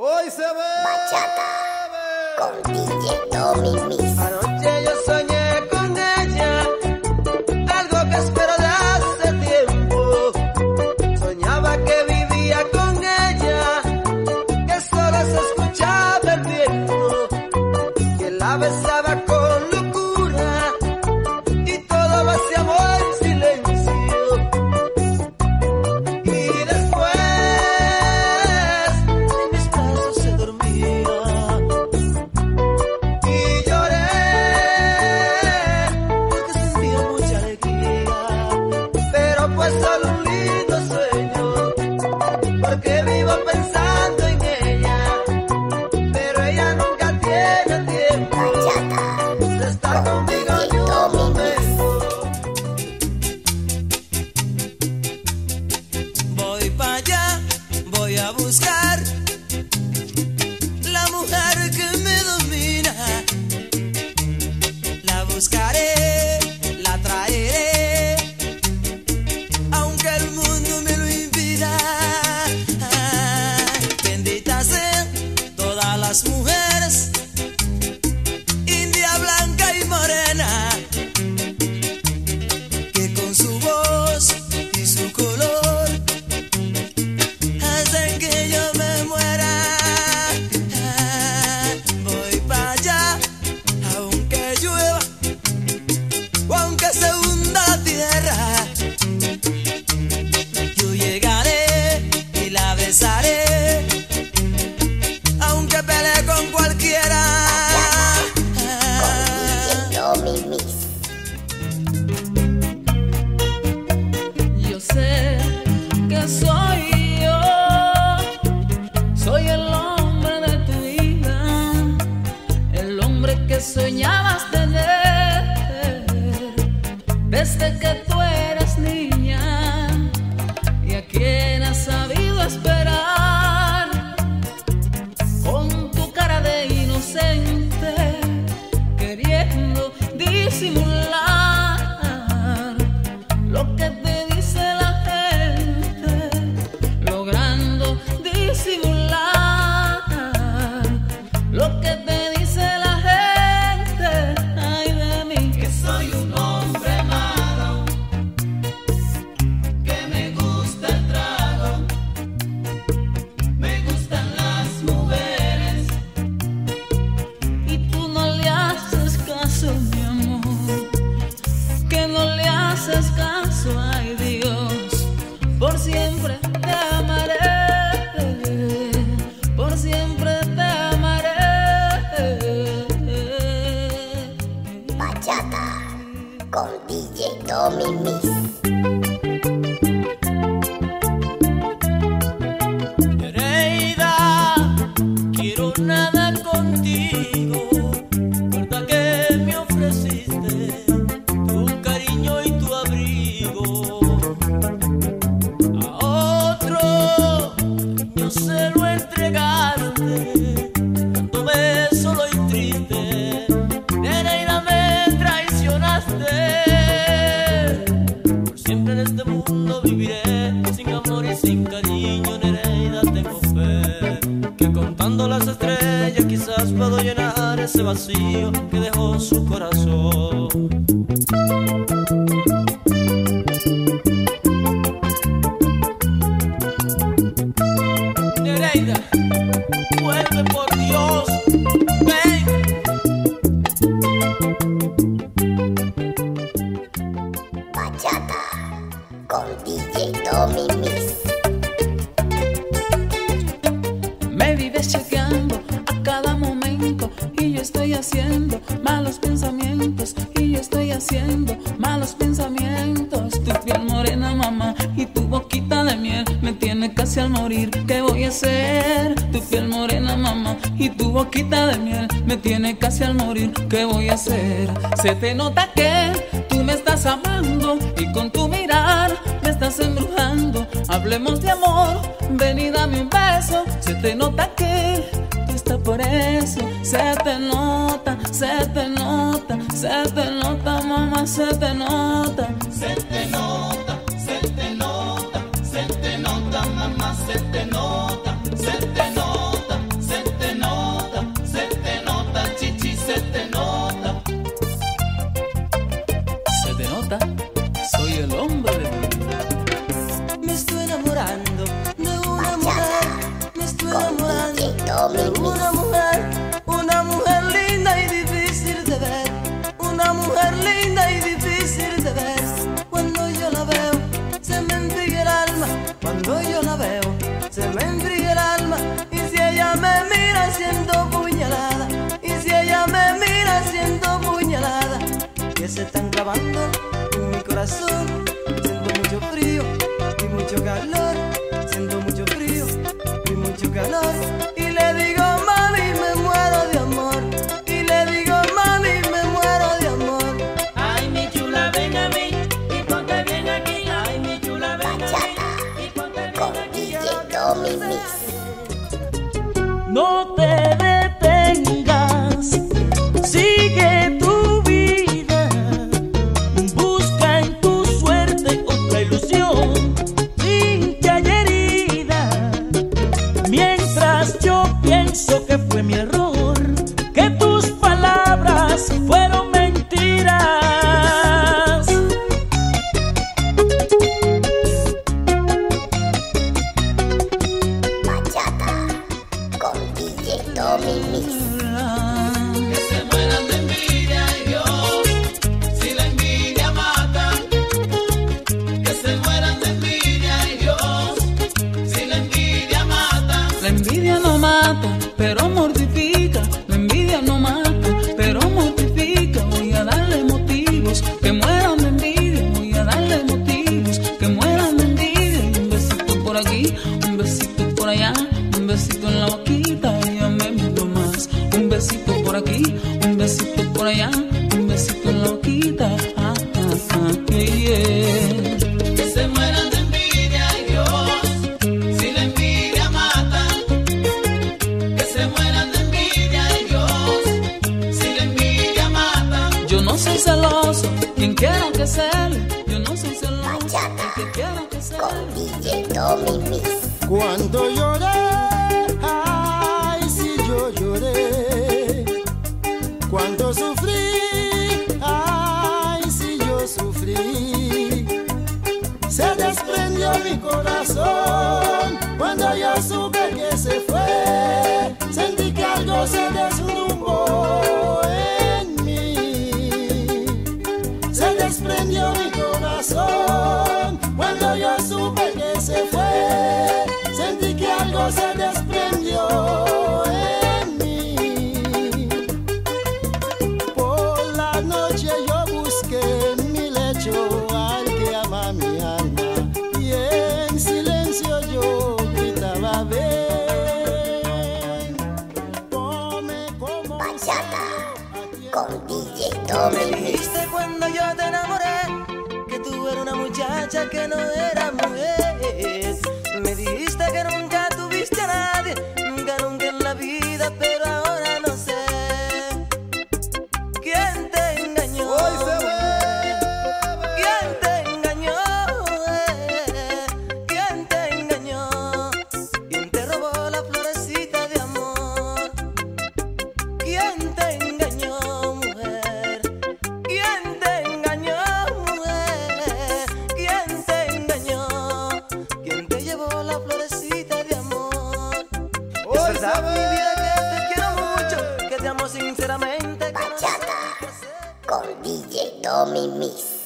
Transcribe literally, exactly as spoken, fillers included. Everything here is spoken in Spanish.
Hoy se ve bachata con D J Tommy Mix. Anoche yo soñé con ella, algo que espero de hace tiempo. Soñaba que vivía con ella, que solo se escuchaba el viento, que la besaba con locura y todo lo hacíamos en silencio. Y después en mis brazos se dormía y lloré porque sentía mucha alegría, pero fue solo un lindo sueño, porque vivo pensando en ella, pero ella nunca tiene tiempo de estar conmigo ni un momento. Voy para allá, voy a buscar la mujer que me domina. La buscaré, la traeré, aunque el mundo me lo impida. Benditas sean todas las mujeres, india, blanca y morena, que con su voz y su color hacen que yo me muera. Voy para allá, aunque llueva o aunque se hunda la tierra, yo llegaré y la besaré, aunque pelee con cualquiera. Con D J Tommy Mix. Yo sé que soy yo, soy el hombre de tu vida, el hombre que soñabas tener desde que tú eras niña, y a quien has sabido esperar con tu cara de inocente, queriendo disimular lo que te dice la gente, logrando disimular lo que te dice la gente. Ay de mí, que soy un hombre malo, que me gusta el trago, me gustan las mujeres, y tú no le haces caso, mi amor, que no le haces caso. Ay Dios, por siempre te amaré, por siempre te amaré. Bachata con D J Tommy Mix. Nereida, quiero nada contigo, recuerda que me ofreciste tu cariño y tu abrigo. A otro yo se lo entregaste, dejándome solo y triste. Nereida, me traicionaste. Por siempre en este mundo viviré sin amor y sin cariño. Nereida, tengo fe que contando las estrellas quizás puedo llenar ese vacío que dejó su corazón. Nereida, vuelve por Dios, ven. Bachata con D J Tommy Mix. Me vives chequeando a cada momento, y yo estoy haciendo malos pensamientos, y yo estoy haciendo malos pensamientos. Tu piel morena, mamá, y tu boquita de miel me tiene casi al morir. ¿Qué voy a hacer? Tu piel morena, mamá, y tu boquita de miel me tiene casi al morir. ¿Qué voy a hacer? Se te nota que tú me estás amando, y con tu mirar me estás embrujando. Hablemos de amor, ven y dame un beso. Se te nota que tú estás por eso. Se te nota, se te nota, se te nota, mamá, se te nota. Se te nota, se te nota, se te nota, mamá, se te nota, se te nota, D J Domi. Una mujer, una mujer linda y difícil de ver. Una mujer linda y difícil de ver. Cuando yo la veo, se me enfría el alma. Cuando yo la veo, se me enfría el alma. Y si ella me mira, siento puñalada. Y si ella me mira, siento puñalada. Que se están clavando en mi corazón. Siento mucho frío y mucho calor. Siento mucho frío y mucho calor. Y le digo, mami, me muero de amor. Y le digo, mami, me muero de amor. Ay, mi chula, ven a mí y ponte bien aquí. Ay, mi chula, ven a mí y ponte bien Con aquí. D J Domi Mix. No te detengas, sigue tu vida, busca en tu suerte otra ilusión, sin que haya herida. Mientras yo pienso que fue mi error, que tus palabras fueron mentiras. Bachata con D J Domi Mix. Que se mueran de envidia, ay Dios, si la envidia mata. Que se mueran de envidia, ay Dios, si la envidia mata. La envidia no mata, pero mortifica. La envidia no mata, pero mortifica. Voy a darle motivos que mueran de envidia. Voy a darle motivos que mueran de envidia. Y un besito por aquí, un besito por allá, un besito en la boquita. Ella me miró más. Un besito por aquí, un besito por allá, un besito en la boquita. Ah, ah, ah, yeah, yeah. Que se mueran de envidia, ay Dios, si la envidia mata. Que se mueran de envidia, ay Dios, si la envidia mata. Yo no soy celoso, quien quiera que cele. Yo no soy celoso, Bachata quien quiera que cele. con D J Domi Mix. Cuando lloré, ay, si yo lloré. Cuando sufrí, ay, si yo sufrí. Se desprendió mi corazón cuando yo supe que se fue. Sentí que algo se derrumbó en mí. Se desprendió mi corazón cuando yo supe que se fue. Sentí que algo se desprendió en mí. Por la noche yo busqué en mi lecho al que ama mi alma. Y en silencio yo gritaba, ven, come como Bachata con D J Me Domi Mix. dijiste cuando yo te enamoré que tú eras una muchacha que no era mujer. Me dijiste que nunca tuviste a nadie, nunca, nunca en la vida, pero ahora no sé quién te engañó. ¿Quién te engañó? ¿Quién te engañó? ¿Quién te robó la florecita de amor? ¿Quién te engañó, mujer? ¿Quién te engañó, mujer? ¿Quién te engañó? ¿Quién te llevó la florecita de amor? Es verdad, mi vida, que te quiero mucho, que te amo sinceramente. que no sé Bachata qué hacer. con D J Domi Mix.